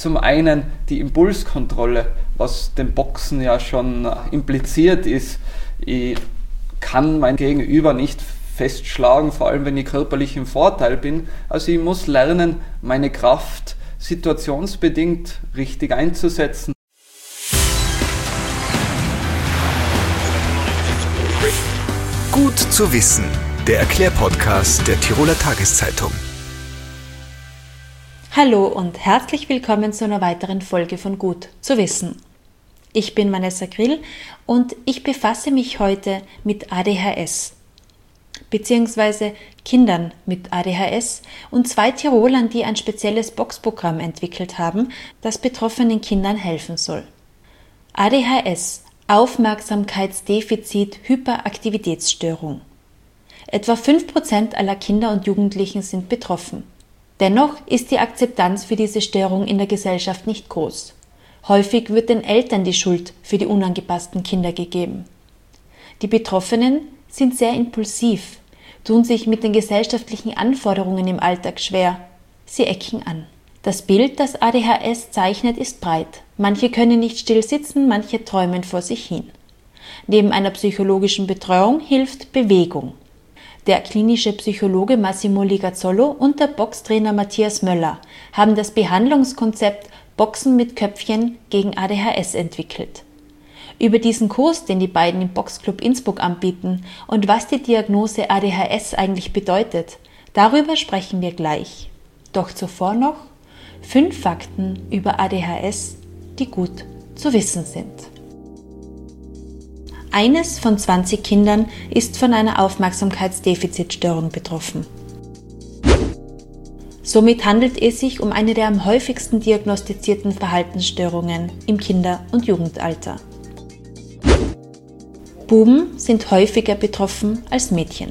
zum einen die Impulskontrolle, was dem Boxen ja schon impliziert ist. Ich kann mein Gegenüber nicht festschlagen, vor allem wenn ich körperlich im Vorteil bin. Also ich muss lernen, meine Kraft situationsbedingt richtig einzusetzen. Gut zu wissen, der Erklärpodcast der Tiroler Tageszeitung. Hallo und herzlich willkommen zu einer weiteren Folge von Gut zu wissen. Ich bin Vanessa Grill und ich befasse mich heute mit ADHS, beziehungsweise Kindern mit ADHS und 2 Tirolern, die ein spezielles Boxprogramm entwickelt haben, das betroffenen Kindern helfen soll. ADHS, Aufmerksamkeitsdefizit-Hyperaktivitätsstörung. Etwa 5% aller Kinder und Jugendlichen sind betroffen. Dennoch ist die Akzeptanz für diese Störung in der Gesellschaft nicht groß. Häufig wird den Eltern die Schuld für die unangepassten Kinder gegeben. Die Betroffenen sind sehr impulsiv, tun sich mit den gesellschaftlichen Anforderungen im Alltag schwer. Sie ecken an. Das Bild, das ADHS zeichnet, ist breit. Manche können nicht still sitzen, manche träumen vor sich hin. Neben einer psychologischen Betreuung hilft Bewegung. Der klinische Psychologe Massimo Ligazzolo und der Boxtrainer Matthias Möller haben das Behandlungskonzept Boxen mit Köpfchen gegen ADHS entwickelt. Über diesen Kurs, den die beiden im Boxclub Innsbruck anbieten und was die Diagnose ADHS eigentlich bedeutet, darüber sprechen wir gleich. Doch zuvor noch 5 Fakten über ADHS, die gut zu wissen sind. Eines von 20 Kindern ist von einer Aufmerksamkeitsdefizitstörung betroffen. Somit handelt es sich um eine der am häufigsten diagnostizierten Verhaltensstörungen im Kinder- und Jugendalter. Buben sind häufiger betroffen als Mädchen.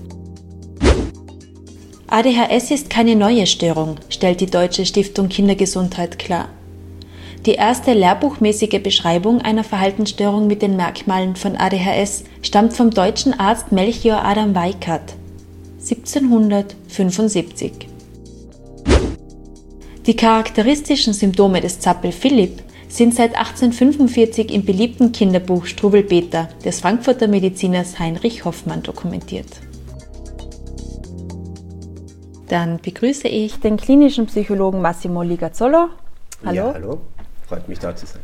ADHS ist keine neue Störung, stellt die Deutsche Stiftung Kindergesundheit klar. Die erste lehrbuchmäßige Beschreibung einer Verhaltensstörung mit den Merkmalen von ADHS stammt vom deutschen Arzt Melchior Adam Weikart, 1775. Die charakteristischen Symptome des Zappel-Philipp sind seit 1845 im beliebten Kinderbuch Struwwelpeter des Frankfurter Mediziners Heinrich Hoffmann dokumentiert. Dann begrüße ich den klinischen Psychologen Massimo Ligazzolo. Hallo. Ja, hallo. Freut mich, da zu sein.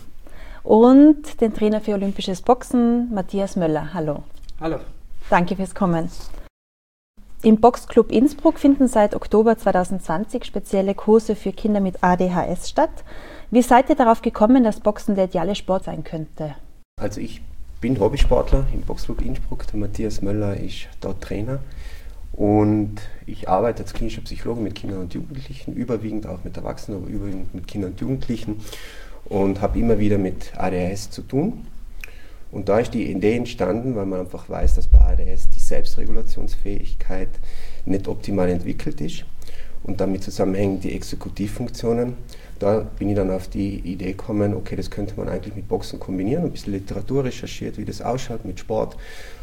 Und den Trainer für Olympisches Boxen, Matthias Möller. Hallo. Hallo. Danke fürs Kommen. Im Boxclub Innsbruck finden seit Oktober 2020 spezielle Kurse für Kinder mit ADHS statt. Wie seid ihr darauf gekommen, dass Boxen der ideale Sport sein könnte? Also ich bin Hobbysportler im Boxclub Innsbruck. Der Matthias Möller ist dort Trainer. Und ich arbeite als klinischer Psychologe mit Kindern und Jugendlichen, überwiegend auch mit Erwachsenen, aber überwiegend mit Kindern und Jugendlichen und habe immer wieder mit ADHS zu tun. Und da ist die Idee entstanden, weil man einfach weiß, dass bei ADHS die Selbstregulationsfähigkeit nicht optimal entwickelt ist und damit zusammenhängen die Exekutivfunktionen. Da bin ich dann auf die Idee gekommen, okay, das könnte man eigentlich mit Boxen kombinieren, ein bisschen Literatur recherchiert, wie das ausschaut mit Sport.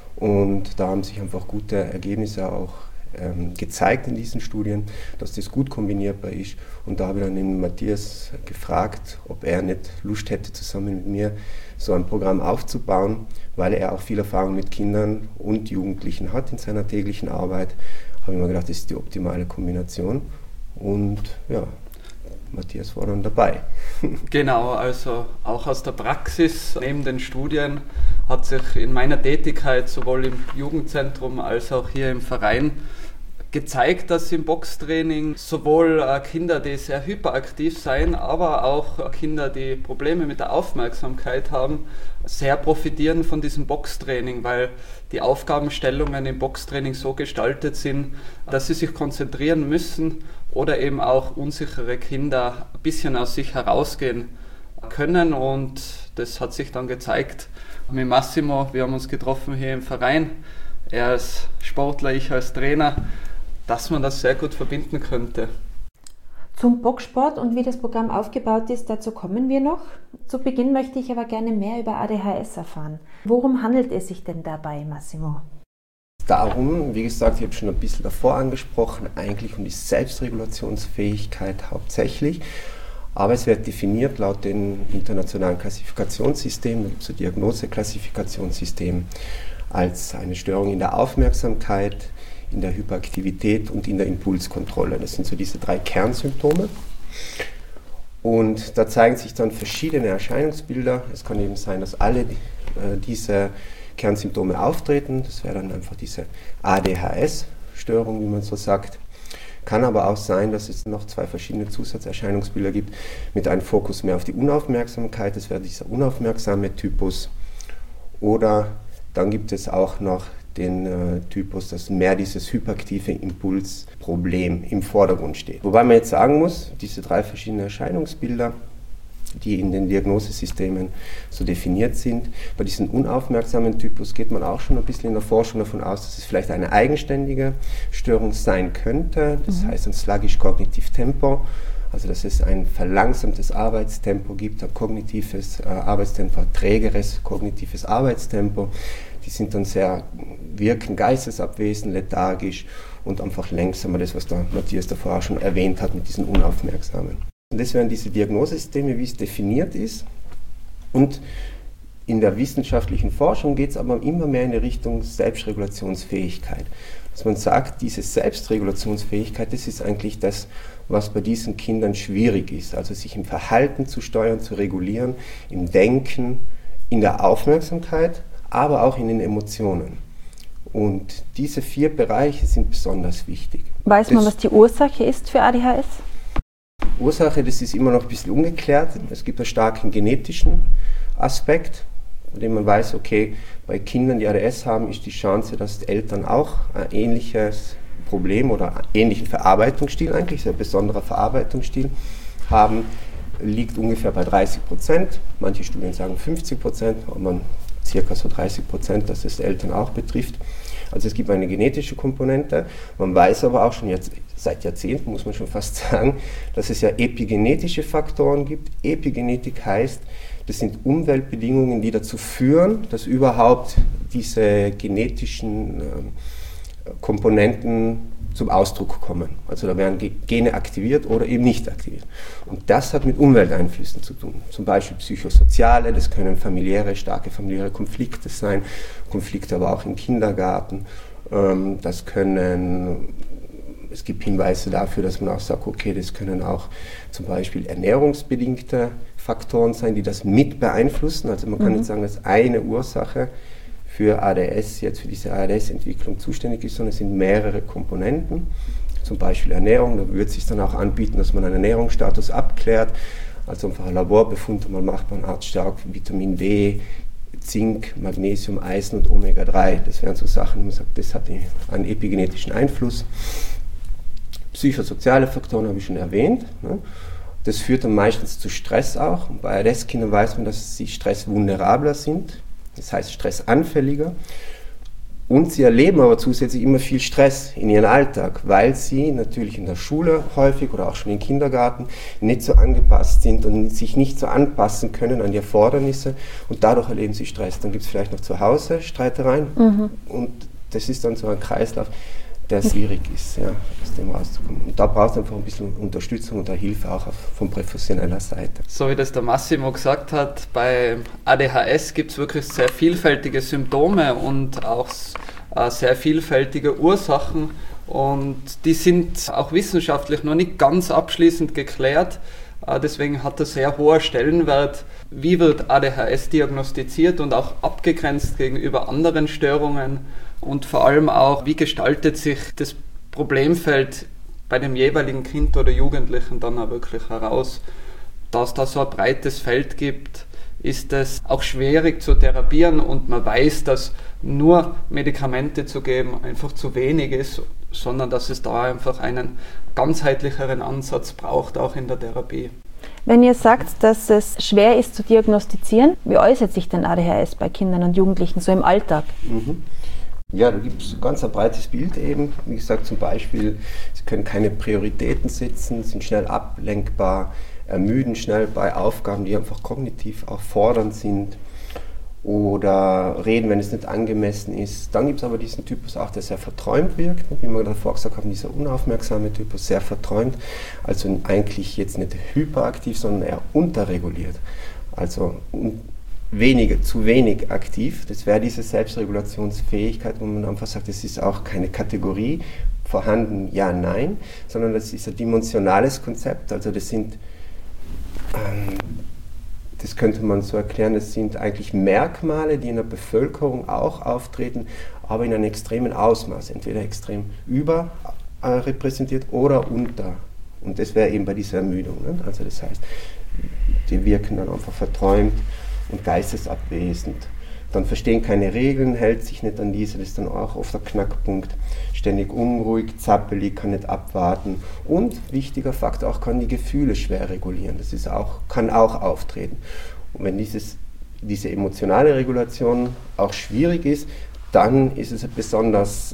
Und da haben sich einfach gute Ergebnisse auch gezeigt in diesen Studien, dass das gut kombinierbar ist. Und da habe ich dann den Matthias gefragt, ob er nicht Lust hätte, zusammen mit mir so ein Programm aufzubauen, weil er auch viel Erfahrung mit Kindern und Jugendlichen hat in seiner täglichen Arbeit. Habe ich mir gedacht, das ist die optimale Kombination. Und ja, Matthias war dann dabei. Genau, also auch aus der Praxis neben den Studien hat sich in meiner Tätigkeit sowohl im Jugendzentrum als auch hier im Verein gezeigt, dass im Boxtraining sowohl Kinder, die sehr hyperaktiv sein, aber auch Kinder, die Probleme mit der Aufmerksamkeit haben, sehr profitieren von diesem Boxtraining, weil die Aufgabenstellungen im Boxtraining so gestaltet sind, dass sie sich konzentrieren müssen oder eben auch unsichere Kinder ein bisschen aus sich herausgehen können. Und das hat sich dann gezeigt mit Massimo. Wir haben uns getroffen hier im Verein. Er als Sportler, ich als Trainer, dass man das sehr gut verbinden könnte. Zum Boxsport und wie das Programm aufgebaut ist, dazu kommen wir noch. Zu Beginn möchte ich aber gerne mehr über ADHS erfahren. Worum handelt es sich denn dabei, Massimo? Darum, wie gesagt, ich habe schon ein bisschen davor angesprochen, eigentlich um die Selbstregulationsfähigkeit hauptsächlich. Aber es wird definiert laut den internationalen Klassifikationssystemen, da gibt es so Diagnoseklassifikationssystem, als eine Störung in der Aufmerksamkeit, in der Hyperaktivität und in der Impulskontrolle. Das sind so diese 3 Kernsymptome. Und da zeigen sich dann verschiedene Erscheinungsbilder. Es kann eben sein, dass alle diese Kernsymptome auftreten. Das wäre dann einfach diese ADHS-Störung, wie man so sagt. Kann aber auch sein, dass es noch 2 verschiedene Zusatzerscheinungsbilder gibt, mit einem Fokus mehr auf die Unaufmerksamkeit. Das wäre dieser unaufmerksame Typus. Oder dann gibt es auch noch den Typus, dass mehr dieses hyperaktive Impulsproblem im Vordergrund steht. Wobei man jetzt sagen muss, diese 3 verschiedenen Erscheinungsbilder, die in den Diagnosesystemen so definiert sind, bei diesem unaufmerksamen Typus geht man auch schon ein bisschen in der Forschung davon aus, dass es vielleicht eine eigenständige Störung sein könnte. Das heißt ein sluggish cognitive tempo, also dass es ein verlangsamtes Arbeitstempo gibt, ein kognitives Arbeitstempo, ein trägeres kognitives Arbeitstempo. Die sind dann wirken geistesabwesend, lethargisch und einfach langsamer, das was der Matthias davor auch schon erwähnt hat mit diesen Unaufmerksamen. Und das wären diese Diagnosesysteme, wie es definiert ist. Und in der wissenschaftlichen Forschung geht es aber immer mehr in die Richtung Selbstregulationsfähigkeit. Dass man sagt, diese Selbstregulationsfähigkeit, das ist eigentlich das, was bei diesen Kindern schwierig ist. Also sich im Verhalten zu steuern, zu regulieren, im Denken, in der Aufmerksamkeit, aber auch in den Emotionen. Und diese 4 Bereiche sind besonders wichtig. Weiß man, was die Ursache ist für ADHS? Ursache, das ist immer noch ein bisschen ungeklärt. Es gibt einen starken genetischen Aspekt, bei dem man weiß, okay, bei Kindern, die ADS haben, ist die Chance, dass die Eltern auch ein ähnliches Problem oder einen ähnlichen Verarbeitungsstil, eigentlich ein besonderer Verarbeitungsstil haben, liegt ungefähr bei 30%. Manche Studien sagen 50%, aber man circa so 30%, dass es Eltern auch betrifft. Also es gibt eine genetische Komponente. Man weiß aber auch schon jetzt, seit Jahrzehnten, muss man schon fast sagen, dass es ja epigenetische Faktoren gibt. Epigenetik heißt, das sind Umweltbedingungen, die dazu führen, dass überhaupt diese genetischen Komponenten zum Ausdruck kommen. Also da werden Gene aktiviert oder eben nicht aktiviert. Und das hat mit Umwelteinflüssen zu tun. Zum Beispiel psychosoziale, das können starke familiäre Konflikte sein, Konflikte aber auch im Kindergarten. Es gibt Hinweise dafür, dass man auch sagt, okay, das können auch zum Beispiel ernährungsbedingte Faktoren sein, die das mit beeinflussen. Also man kann nicht sagen, dass eine Ursache für ADS, jetzt für diese ADS-Entwicklung zuständig ist, sondern es sind mehrere Komponenten, zum Beispiel Ernährung. Da würde es sich dann auch anbieten, dass man einen Ernährungsstatus abklärt, also einfach ein Laborbefund, mal macht man arztstark Vitamin D, Zink, Magnesium, Eisen und Omega-3. Das wären so Sachen, man sagt, das hat einen epigenetischen Einfluss. Psychosoziale Faktoren habe ich schon erwähnt. Das führt dann meistens zu Stress auch. Und bei ADS-Kindern weiß man, dass sie stressvulnerabler sind. Das heißt stressanfälliger, und sie erleben aber zusätzlich immer viel Stress in ihrem Alltag, weil sie natürlich in der Schule häufig oder auch schon im Kindergarten nicht so angepasst sind und sich nicht so anpassen können an die Erfordernisse, und dadurch erleben sie Stress. Dann gibt es vielleicht noch zu Hause Streitereien und das ist dann so ein Kreislauf, der schwierig ist, ja, aus dem rauszukommen. Und da braucht es einfach ein bisschen Unterstützung und Hilfe auch von professioneller Seite. So wie das der Massimo gesagt hat, bei ADHS gibt es wirklich sehr vielfältige Symptome und auch sehr vielfältige Ursachen, und die sind auch wissenschaftlich noch nicht ganz abschließend geklärt. Deswegen hat das sehr hoher Stellenwert. Wie wird ADHS diagnostiziert und auch abgegrenzt gegenüber anderen Störungen? Und vor allem auch, wie gestaltet sich das Problemfeld bei dem jeweiligen Kind oder Jugendlichen dann auch wirklich heraus? Da es da so ein breites Feld gibt, ist es auch schwierig zu therapieren, und man weiß, dass nur Medikamente zu geben einfach zu wenig ist, sondern dass es da einfach einen ganzheitlicheren Ansatz braucht, auch in der Therapie. Wenn ihr sagt, dass es schwer ist zu diagnostizieren, wie äußert sich denn ADHS bei Kindern und Jugendlichen so im Alltag? Ja, da gibt es ganz ein breites Bild eben. Wie gesagt, zum Beispiel, sie können keine Prioritäten setzen, sind schnell ablenkbar, ermüden schnell bei Aufgaben, die einfach kognitiv auch fordernd sind. oder reden, wenn es nicht angemessen ist. Dann gibt es aber diesen Typus auch, der sehr verträumt wirkt, wie wir davor gesagt haben, dieser unaufmerksame Typus, sehr verträumt, also eigentlich jetzt nicht hyperaktiv, sondern eher unterreguliert, also zu wenig aktiv. Das wäre diese Selbstregulationsfähigkeit, wo man einfach sagt, es ist auch keine Kategorie, vorhanden, ja, nein, sondern das ist ein dimensionales Konzept, also das sind das könnte man so erklären, es sind eigentlich Merkmale, die in der Bevölkerung auch auftreten, aber in einem extremen Ausmaß, entweder extrem überrepräsentiert oder unter. Und das wäre eben bei dieser Ermüdung. Ne? Also das heißt, die wirken dann einfach verträumt und geistesabwesend. Dann verstehen keine Regeln, hält sich nicht an diese, das ist dann auch oft der Knackpunkt. Ständig unruhig, zappelig, kann nicht abwarten und, wichtiger Faktor, auch kann die Gefühle schwer regulieren. Das ist kann auch auftreten. Und wenn diese emotionale Regulation auch schwierig ist, dann ist es eine besonders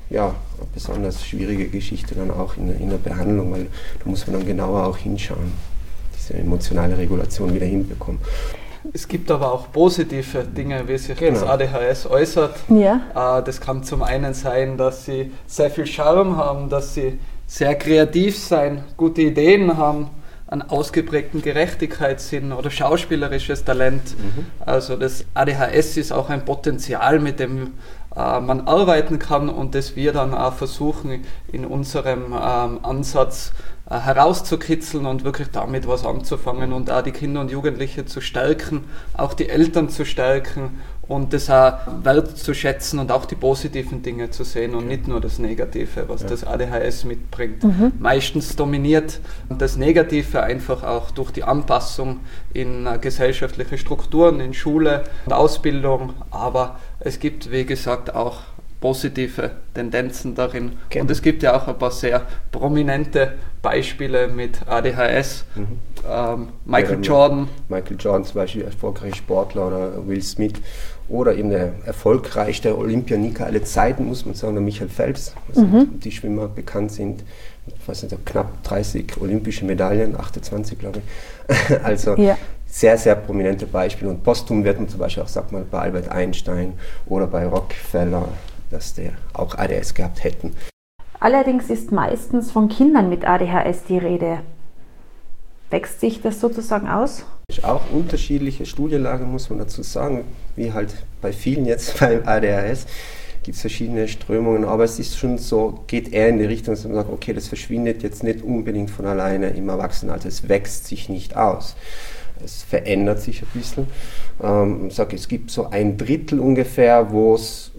schwierige Geschichte dann auch in der Behandlung, weil da muss man dann genauer auch hinschauen, diese emotionale Regulation wieder hinbekommen. Es gibt aber auch positive Dinge, wie sich das ADHS äußert. Ja. Das kann zum einen sein, dass sie sehr viel Charme haben, dass sie sehr kreativ sein, gute Ideen haben, einen ausgeprägten Gerechtigkeitssinn oder schauspielerisches Talent. Also das ADHS ist auch ein Potenzial, mit dem man arbeiten kann und das wir dann auch versuchen in unserem Ansatz herauszukitzeln und wirklich damit was anzufangen und auch die Kinder und Jugendliche zu stärken, auch die Eltern zu stärken und das auch wertzuschätzen und auch die positiven Dinge zu sehen und nicht nur das Negative, was das ADHS mitbringt. Meistens dominiert das Negative einfach auch durch die Anpassung in gesellschaftliche Strukturen, in Schule und Ausbildung, aber es gibt, wie gesagt, auch positive Tendenzen darin. Okay. Und es gibt ja auch ein paar sehr prominente Beispiele mit ADHS. Michael Jordan zum Beispiel, erfolgreicher Sportler, oder Will Smith oder eben der erfolgreichste Olympioniker aller Zeiten, muss man sagen, der Michael Phelps, also die Schwimmer bekannt sind, ich weiß nicht, knapp 30 olympische Medaillen, 28 glaube ich. Also sehr, sehr prominente Beispiele. Und posthum wird man zum Beispiel auch, sagt man, bei Albert Einstein oder bei Rockefeller, dass die auch ADHS gehabt hätten. Allerdings ist meistens von Kindern mit ADHS die Rede. Wächst sich das sozusagen aus? Ist auch unterschiedliche Studienlage, muss man dazu sagen, wie halt bei vielen jetzt beim ADHS. Gibt es verschiedene Strömungen, aber es ist schon so, geht eher in die Richtung, dass man sagt, okay, das verschwindet jetzt nicht unbedingt von alleine im Erwachsenenalter, es wächst sich nicht aus. Es verändert sich ein bisschen. Ich sage, es gibt so 1/3 ungefähr, wo es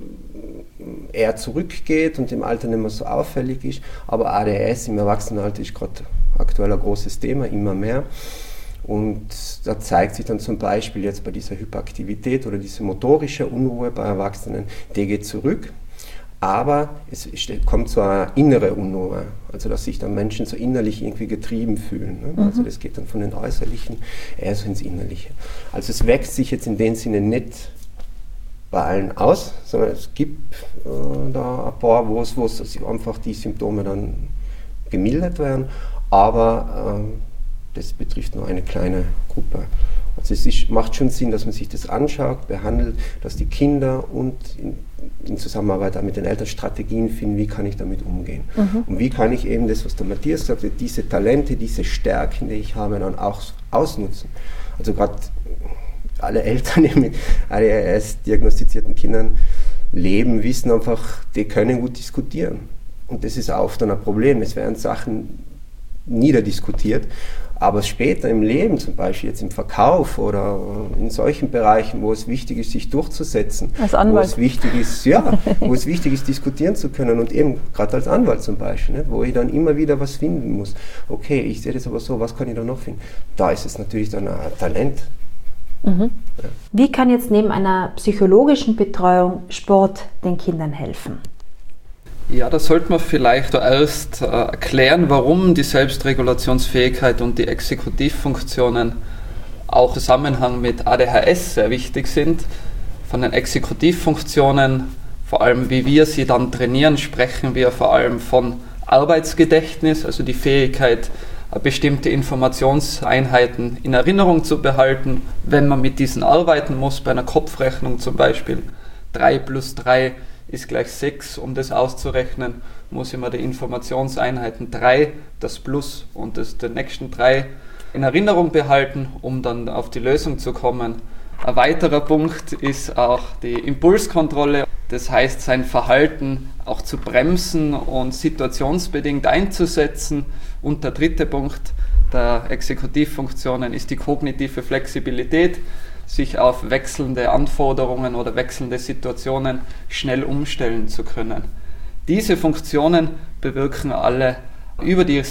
eher zurückgeht und im Alter nicht mehr so auffällig ist. Aber ADHS im Erwachsenenalter ist gerade aktuell ein großes Thema, immer mehr. Und da zeigt sich dann zum Beispiel jetzt bei dieser Hyperaktivität oder diese motorische Unruhe bei Erwachsenen, die geht zurück. Aber es kommt zu einer inneren Unruhe, also dass sich dann Menschen so innerlich irgendwie getrieben fühlen. Ne? Also das geht dann von den Äußerlichen eher so ins Innerliche. Also es wächst sich jetzt in dem Sinne nicht bei allen aus, sondern es gibt da ein paar, wo es einfach die Symptome dann gemildert werden, aber das betrifft nur eine kleine Gruppe. Also macht schon Sinn, dass man sich das anschaut, behandelt, dass die Kinder und in Zusammenarbeit auch mit den Eltern Strategien finden, wie kann ich damit umgehen. Und wie kann ich eben das, was der Matthias sagte, diese Talente, diese Stärken, die ich habe, dann auch ausnutzen. Also gerade alle Eltern, die mit ADHS diagnostizierten Kindern leben, wissen einfach, die können gut diskutieren. Und das ist oft dann ein Problem. Es werden Sachen niederdiskutiert, aber später im Leben, zum Beispiel jetzt im Verkauf oder in solchen Bereichen, wo es wichtig ist, sich durchzusetzen, als Anwalt. wo es wichtig ist, diskutieren zu können und eben gerade als Anwalt zum Beispiel, nicht, wo ich dann immer wieder was finden muss. Okay, ich sehe das aber so, was kann ich da noch finden? Da ist es natürlich dann ein Talent. Ja. Wie kann jetzt neben einer psychologischen Betreuung Sport den Kindern helfen? Ja, da sollte man vielleicht zuerst erklären, warum die Selbstregulationsfähigkeit und die Exekutivfunktionen auch im Zusammenhang mit ADHS sehr wichtig sind. Von den Exekutivfunktionen, vor allem wie wir sie dann trainieren, sprechen wir vor allem von Arbeitsgedächtnis, also die Fähigkeit, bestimmte Informationseinheiten in Erinnerung zu behalten, wenn man mit diesen arbeiten muss, bei einer Kopfrechnung zum Beispiel. 3 plus 3 ist gleich 6, um das auszurechnen, muss ich mir die Informationseinheiten 3, das Plus und den nächsten 3 in Erinnerung behalten, um dann auf die Lösung zu kommen. Ein weiterer Punkt ist auch die Impulskontrolle, das heißt sein Verhalten auch zu bremsen und situationsbedingt einzusetzen. Und der dritte Punkt der Exekutivfunktionen ist die kognitive Flexibilität, sich auf wechselnde Anforderungen oder wechselnde Situationen schnell umstellen zu können. Diese Funktionen bewirken alle über die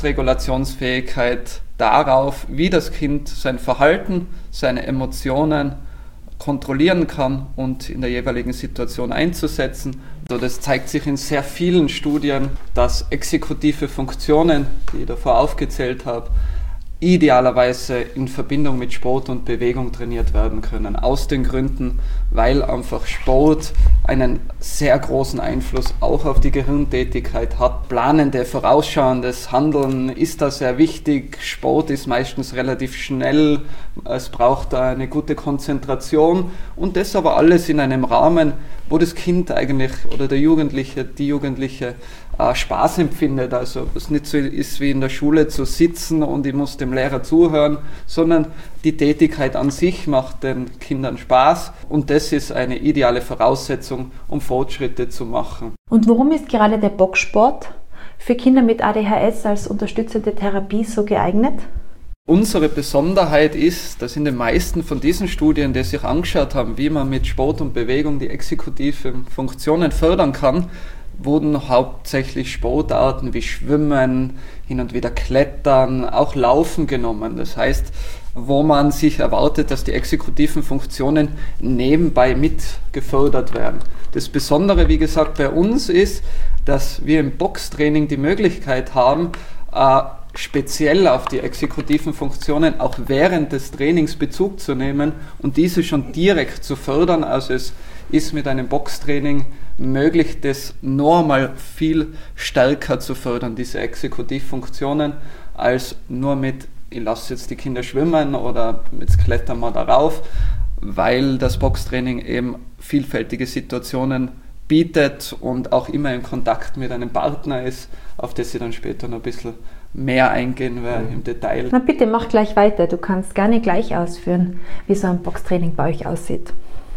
Selbstregulationsfähigkeit darauf, wie das Kind sein Verhalten, seine Emotionen kontrollieren kann und in der jeweiligen Situation einzusetzen. Also das zeigt sich in sehr vielen Studien, dass exekutive Funktionen, die ich davor aufgezählt habe, idealerweise in Verbindung mit Sport und Bewegung trainiert werden können. Aus den Gründen, weil einfach Sport einen sehr großen Einfluss auch auf die Gehirntätigkeit hat. Planende, vorausschauendes Handeln ist da sehr wichtig. Sport ist meistens relativ schnell. Es braucht eine gute Konzentration und das aber alles in einem Rahmen, wo das Kind eigentlich oder der Jugendliche, die Jugendliche Spaß empfindet. Also es nicht so ist wie in der Schule zu sitzen und ich muss dem Lehrer zuhören, sondern die Tätigkeit an sich macht den Kindern Spaß und das ist eine ideale Voraussetzung, um Fortschritte zu machen. Und warum ist gerade der Boxsport für Kinder mit ADHS als unterstützende Therapie so geeignet? Unsere Besonderheit ist, dass in den meisten von diesen Studien, die sich angeschaut haben, wie man mit Sport und Bewegung die exekutiven Funktionen fördern kann, wurden hauptsächlich Sportarten wie Schwimmen, hin und wieder Klettern, auch Laufen genommen. Das heißt, wo man sich erwartet, dass die exekutiven Funktionen nebenbei mit gefördert werden. Das Besondere, wie gesagt, bei uns ist, dass wir im Boxtraining die Möglichkeit haben, speziell auf die exekutiven Funktionen auch während des Trainings Bezug zu nehmen und diese schon direkt zu fördern. Also es ist mit einem Boxtraining möglich, das normal viel stärker zu fördern, diese Exekutivfunktionen, als nur mit, ich lasse jetzt die Kinder schwimmen oder jetzt klettern wir darauf, weil das Boxtraining eben vielfältige Situationen bietet und auch immer in Kontakt mit einem Partner ist, auf das ich dann später noch ein bisschen mehr eingehen werde im Detail. Na bitte, mach gleich weiter. Du kannst gerne gleich ausführen, wie so ein Boxtraining bei euch aussieht.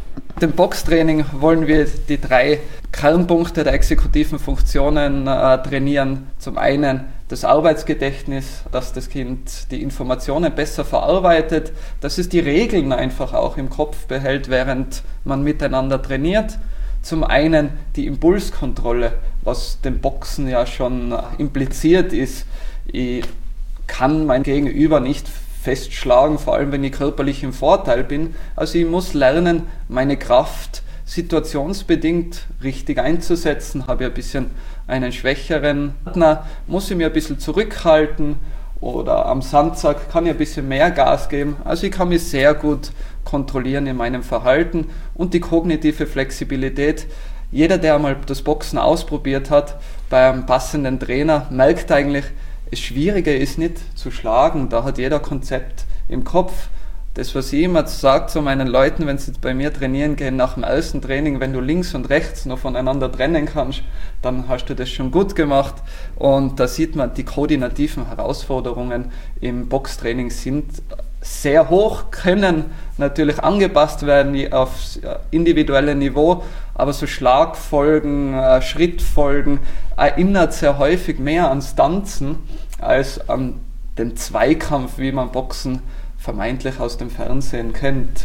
Im Boxtraining wollen wir die 3 Kernpunkte der exekutiven Funktionen trainieren. Zum einen das Arbeitsgedächtnis, dass das Kind die Informationen besser verarbeitet, dass es die Regeln einfach auch im Kopf behält, während man miteinander trainiert. Zum einen die Impulskontrolle, was dem Boxen ja schon impliziert ist. Ich kann mein Gegenüber nicht festschlagen, vor allem wenn ich körperlich im Vorteil bin. Also ich muss lernen, meine Kraft situationsbedingt richtig einzusetzen. Habe ich ein bisschen einen schwächeren Partner, muss ich mir ein bisschen zurückhalten oder am Sandsack kann ich ein bisschen mehr Gas geben. Also ich kann mich sehr gut kontrollieren in meinem Verhalten und die kognitive Flexibilität. Jeder, der einmal das Boxen ausprobiert hat, bei einem passenden Trainer, merkt eigentlich, das Schwierige ist nicht zu schlagen, da hat jeder Konzept im Kopf. Das, was ich immer sage zu meinen Leuten, wenn sie bei mir trainieren gehen, nach dem ersten Training, wenn du links und rechts noch voneinander trennen kannst, dann hast du das schon gut gemacht. Und da sieht man, die koordinativen Herausforderungen im Boxtraining sind sehr hoch, können natürlich angepasst werden aufs individuelle Niveau, aber so Schlagfolgen, Schrittfolgen erinnert sehr häufig mehr an Stanzen als an den Zweikampf, wie man Boxen vermeintlich aus dem Fernsehen kennt.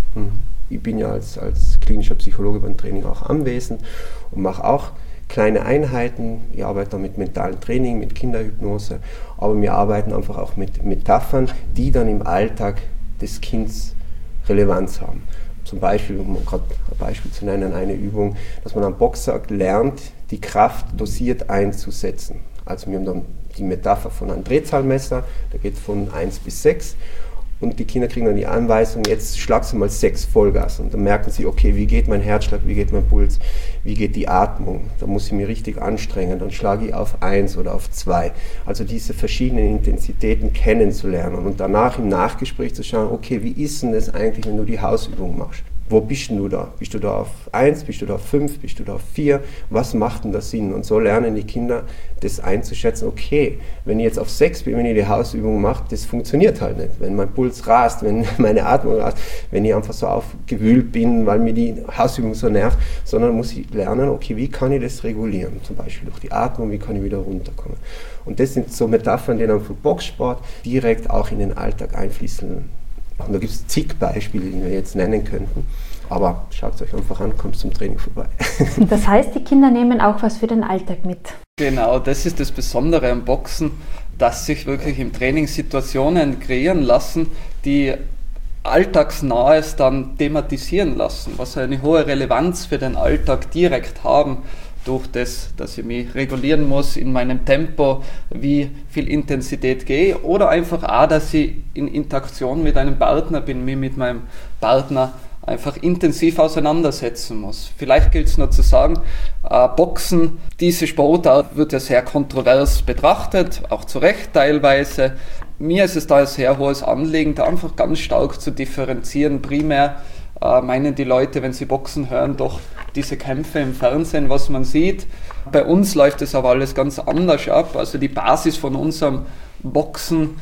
Ich bin ja als klinischer Psychologe beim Training auch anwesend und mache auch kleine Einheiten. Ich arbeite da mit mentalem Training, mit Kinderhypnose, aber wir arbeiten einfach auch mit Metaphern, die dann im Alltag des Kindes Relevanz haben. Zum Beispiel, um gerade ein Beispiel zu nennen, eine Übung, dass man am Boxer lernt, die Kraft dosiert einzusetzen. Also wir haben dann die Metapher von einem Drehzahlmesser, der geht von 1 bis 6. und die Kinder kriegen dann die Anweisung, jetzt schlagst du mal 6 Vollgas. Und dann merken sie, okay, wie geht mein Herzschlag, wie geht mein Puls, wie geht die Atmung. Da muss ich mich richtig anstrengen. Dann schlage ich auf 1 oder auf 2. Also diese verschiedenen Intensitäten kennenzulernen und danach im Nachgespräch zu schauen, okay, wie ist denn das eigentlich, wenn du die Hausübung machst? Wo bist denn du da? Bist du da auf 1, bist du da auf 5, bist du da auf 4? Was macht denn das Sinn? Und so lernen die Kinder das einzuschätzen, okay, wenn ich jetzt auf 6 bin, wenn ich die Hausübung mache, das funktioniert halt nicht. Wenn mein Puls rast, wenn meine Atmung rast, wenn ich einfach so aufgewühlt bin, weil mir die Hausübung so nervt, sondern muss ich lernen, okay, wie kann ich das regulieren? Zum Beispiel durch die Atmung, wie kann ich wieder runterkommen? Und das sind so Metaphern, die dann vom Boxsport direkt auch in den Alltag einfließen. Und da gibt es zig Beispiele, die wir jetzt nennen könnten. Aber schaut es euch einfach an, kommt zum Training vorbei. Das heißt, die Kinder nehmen auch was für den Alltag mit. Genau, das ist das Besondere am Boxen, dass sich wirklich im Training Situationen kreieren lassen, die Alltagsnahes dann thematisieren lassen, was eine hohe Relevanz für den Alltag direkt haben. Durch das, dass ich mich regulieren muss in meinem Tempo, wie viel Intensität gehe, oder einfach auch, dass ich in Interaktion mit einem Partner bin, mich mit meinem Partner einfach intensiv auseinandersetzen muss. Vielleicht gilt es nur zu sagen, Boxen, diese Sportart wird ja sehr kontrovers betrachtet, auch zu Recht teilweise. Mir ist es da ein sehr hohes Anliegen, da einfach ganz stark zu differenzieren. Primär meinen die Leute, wenn sie Boxen hören, doch diese Kämpfe im Fernsehen, was man sieht. Bei uns läuft es aber alles ganz anders ab. Also die Basis von unserem Boxen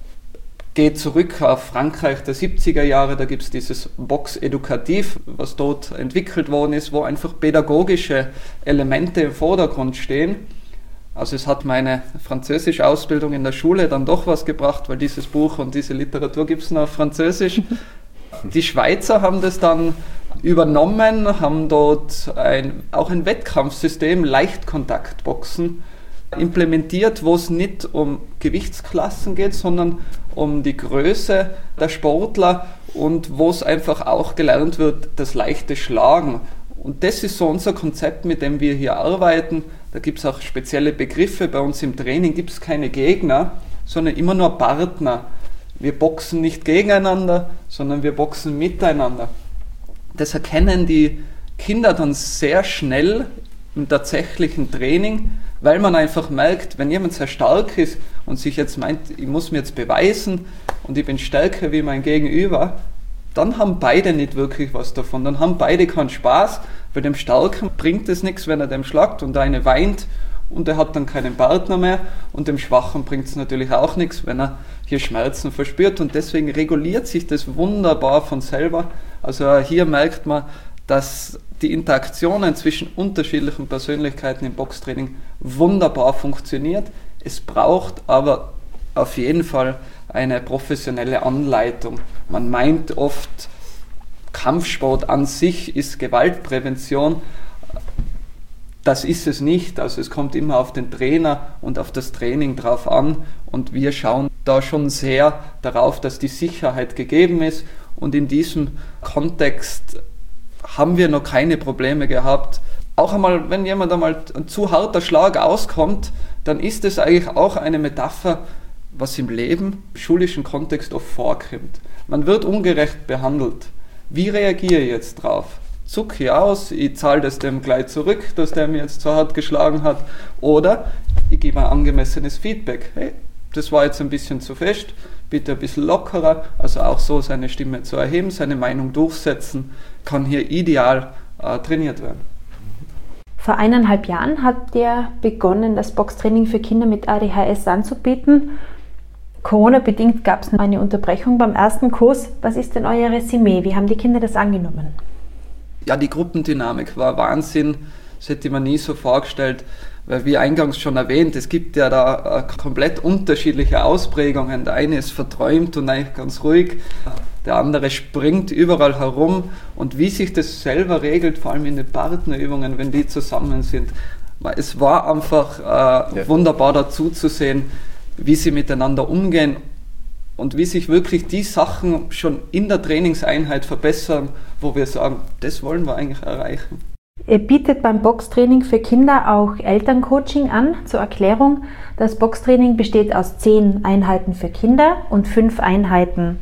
geht zurück auf Frankreich der 70er Jahre. Da gibt es dieses Box Edukativ, was dort entwickelt worden ist, wo einfach pädagogische Elemente im Vordergrund stehen. Also es hat meine französische Ausbildung in der Schule dann doch was gebracht, weil dieses Buch und diese Literatur gibt es nur auf Französisch. Die Schweizer haben das dann übernommen, haben dort auch ein Wettkampfsystem, Leichtkontaktboxen, implementiert, wo es nicht um Gewichtsklassen geht, sondern um die Größe der Sportler und wo es einfach auch gelernt wird, das leichte Schlagen. Und das ist so unser Konzept, mit dem wir hier arbeiten. Da gibt es auch spezielle Begriffe. Bei uns im Training gibt es keine Gegner, sondern immer nur Partner. Wir boxen nicht gegeneinander, sondern wir boxen miteinander. Das erkennen die Kinder dann sehr schnell im tatsächlichen Training, weil man einfach merkt, wenn jemand sehr stark ist und sich jetzt meint, ich muss mir jetzt beweisen und ich bin stärker wie mein Gegenüber, dann haben beide nicht wirklich was davon. Dann haben beide keinen Spaß, weil dem Starken bringt es nichts, wenn er dem schlagt und der eine weint und er hat dann keinen Partner mehr, und dem Schwachen bringt es natürlich auch nichts, wenn er hier Schmerzen verspürt, und deswegen reguliert sich das wunderbar von selber. Also hier merkt man, dass die Interaktionen zwischen unterschiedlichen Persönlichkeiten im Boxtraining wunderbar funktioniert. Es braucht aber auf jeden Fall eine professionelle Anleitung. Man meint oft, Kampfsport an sich ist Gewaltprävention. Das ist es nicht. Also es kommt immer auf den Trainer und auf das Training drauf an, und wir schauen da schon sehr darauf, dass die Sicherheit gegeben ist, und in diesem Kontext haben wir noch keine Probleme gehabt. Auch einmal, wenn jemand einmal ein zu harter Schlag auskommt, dann ist es eigentlich auch eine Metapher, was im Leben, im schulischen Kontext oft vorkommt. Man wird ungerecht behandelt. Wie reagiere ich jetzt drauf? Zucke ich aus, ich zahle das dem gleich zurück, dass der mir jetzt so hart geschlagen hat, oder ich gebe ein angemessenes Feedback. Hey, das war jetzt ein bisschen zu fest, bitte ein bisschen lockerer. Also auch so seine Stimme zu erheben, seine Meinung durchsetzen, kann hier ideal trainiert werden. Vor 1,5 Jahren habt ihr begonnen, das Boxtraining für Kinder mit ADHS anzubieten. Corona-bedingt gab es eine Unterbrechung beim ersten Kurs. Was ist denn euer Resümee? Wie haben die Kinder das angenommen? Ja, die Gruppendynamik war Wahnsinn. Das hätte man nie so vorgestellt, weil wie eingangs schon erwähnt, es gibt ja da komplett unterschiedliche Ausprägungen. Der eine ist verträumt und eigentlich ganz ruhig, der andere springt überall herum, und wie sich das selber regelt, vor allem in den Partnerübungen, wenn die zusammen sind. Es war einfach wunderbar dazu zu sehen, wie sie miteinander umgehen und wie sich wirklich die Sachen schon in der Trainingseinheit verbessern, wo wir sagen, das wollen wir eigentlich erreichen. Ihr bietet beim Boxtraining für Kinder auch Elterncoaching an. Zur Erklärung, das Boxtraining besteht aus 10 Einheiten für Kinder und 5 Einheiten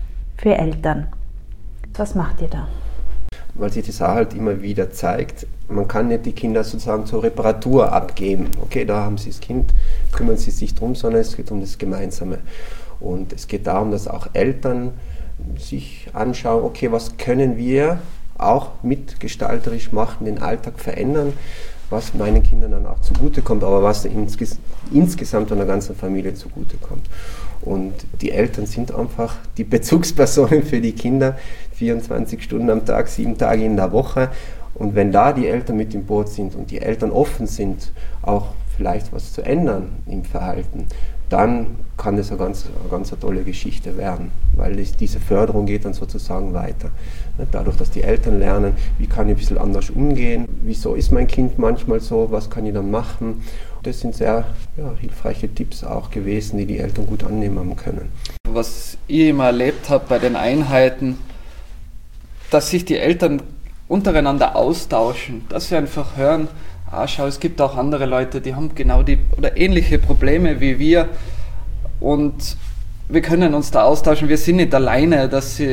für Eltern. Was macht ihr da? Weil sich das auch halt immer wieder zeigt, man kann nicht die Kinder sozusagen zur Reparatur abgeben. Okay, da haben sie das Kind, kümmern sie sich drum, sondern es geht um das Gemeinsame. Und es geht darum, dass auch Eltern sich anschauen, okay, was können wir auch mitgestalterisch machen, den Alltag verändern, was meinen Kindern dann auch zugutekommt, aber was insgesamt einer ganzen Familie zugutekommt. Und die Eltern sind einfach die Bezugspersonen für die Kinder, 24 Stunden am Tag, 7 Tage in der Woche. Und wenn da die Eltern mit im Boot sind und die Eltern offen sind, auch vielleicht was zu ändern im Verhalten, dann kann das eine ganz tolle Geschichte werden, weil diese Förderung geht dann sozusagen weiter. Dadurch, dass die Eltern lernen, wie kann ich ein bisschen anders umgehen, wieso ist mein Kind manchmal so, was kann ich dann machen. Das sind sehr hilfreiche Tipps auch gewesen, die die Eltern gut annehmen können. Was ich immer erlebt habe bei den Einheiten, dass sich die Eltern untereinander austauschen, dass sie einfach hören, schau, es gibt auch andere Leute, die haben genau die oder ähnliche Probleme wie wir und wir können uns da austauschen, wir sind nicht alleine,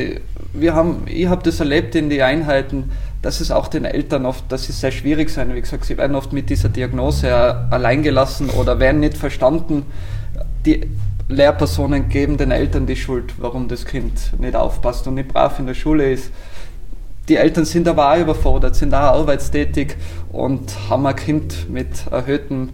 ich habe das erlebt in den Einheiten, dass es auch den Eltern oft, dass es sehr schwierig sein, wie gesagt, sie werden oft mit dieser Diagnose alleingelassen oder werden nicht verstanden. Die Lehrpersonen geben den Eltern die Schuld, warum das Kind nicht aufpasst und nicht brav in der Schule ist. Die Eltern sind aber auch überfordert, sind auch arbeitstätig und haben ein Kind mit erhöhtem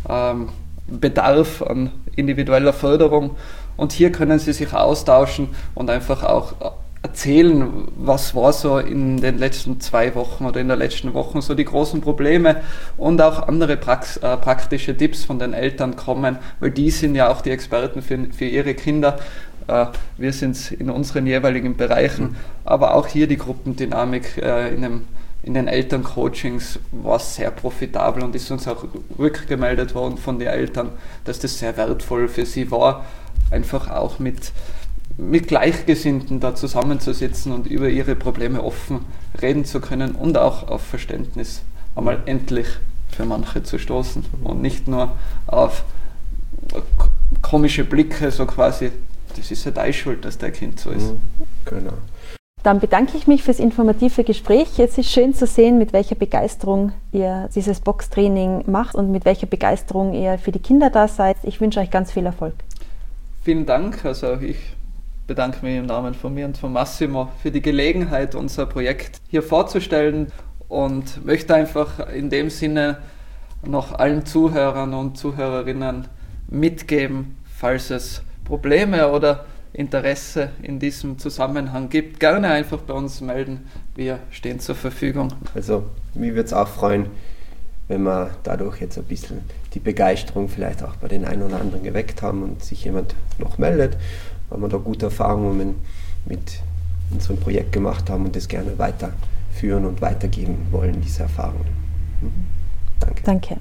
Bedarf an individueller Förderung. Und hier können sie sich austauschen und einfach auch erzählen, was war so in den letzten 2 Wochen oder in der letzten Woche so die großen Probleme und auch andere praktische Tipps von den Eltern kommen, weil die sind ja auch die Experten für ihre Kinder. Wir sind in unseren jeweiligen Bereichen, aber auch hier die Gruppendynamik in den Elterncoachings war sehr profitabel und ist uns auch rückgemeldet worden von den Eltern, dass das sehr wertvoll für sie war, einfach auch mit Gleichgesinnten da zusammenzusitzen und über ihre Probleme offen reden zu können und auch auf Verständnis einmal endlich für manche zu stoßen und nicht nur auf komische Blicke, so quasi, das ist ja deine Schuld, dass dein Kind so ist. Genau. Dann bedanke ich mich fürs informative Gespräch. Es ist schön zu sehen, mit welcher Begeisterung ihr dieses Boxtraining macht und mit welcher Begeisterung ihr für die Kinder da seid. Ich wünsche euch ganz viel Erfolg. Vielen Dank. Also ich bedanke mich im Namen von mir und von Massimo für die Gelegenheit, unser Projekt hier vorzustellen und möchte einfach in dem Sinne noch allen Zuhörern und Zuhörerinnen mitgeben, falls es Probleme oder Interesse in diesem Zusammenhang gibt, gerne einfach bei uns melden. Wir stehen zur Verfügung. Also mich würde es auch freuen, wenn wir dadurch jetzt ein bisschen die Begeisterung vielleicht auch bei den einen oder anderen geweckt haben und sich jemand noch meldet, weil wir da gute Erfahrungen mit unserem Projekt gemacht haben und das gerne weiterführen und weitergeben wollen, diese Erfahrungen. Danke. Danke.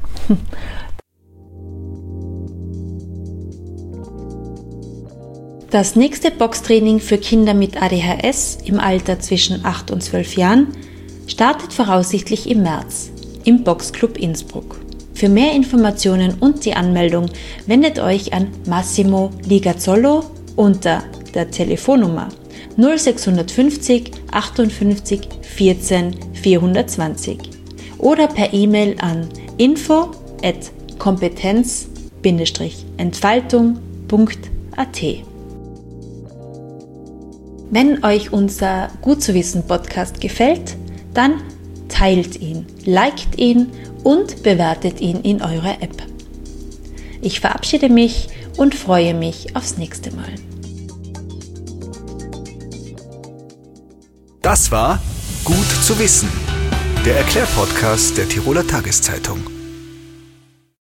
Das nächste Boxtraining für Kinder mit ADHS im Alter zwischen 8 und 12 Jahren startet voraussichtlich im März im Boxclub Innsbruck. Für mehr Informationen und die Anmeldung wendet euch an Massimo Ligazzolo unter der Telefonnummer 0650 58 14 420 oder per E-Mail an info@kompetenz-entfaltung.at. Wenn euch unser Gut-zu-wissen-Podcast gefällt, dann teilt ihn, liked ihn und bewertet ihn in eurer App. Ich verabschiede mich und freue mich aufs nächste Mal. Das war Gut zu wissen, der Erklärpodcast der Tiroler Tageszeitung.